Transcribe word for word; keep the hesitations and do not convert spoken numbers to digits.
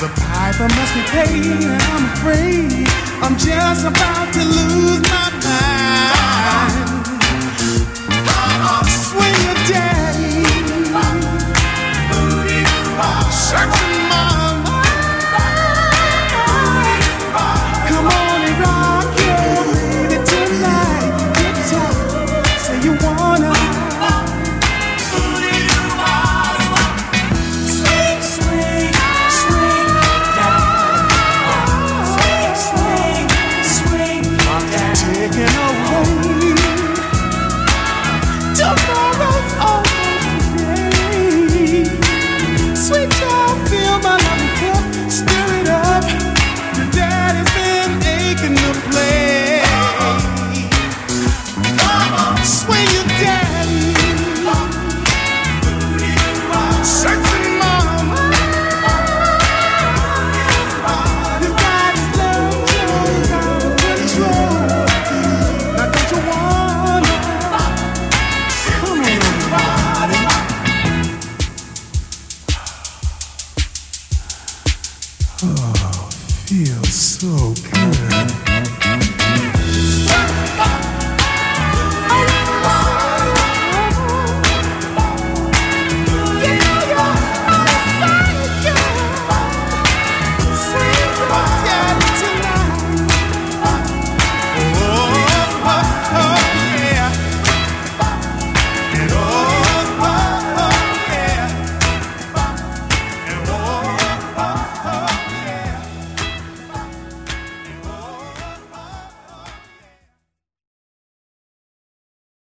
The piper must be paid, and I'm afraid I'm just about to lose my mind. Swing your daddy, searching my mind. Come on and rock your lady tonight. Get tight, say you wanna. Oh, feels so good.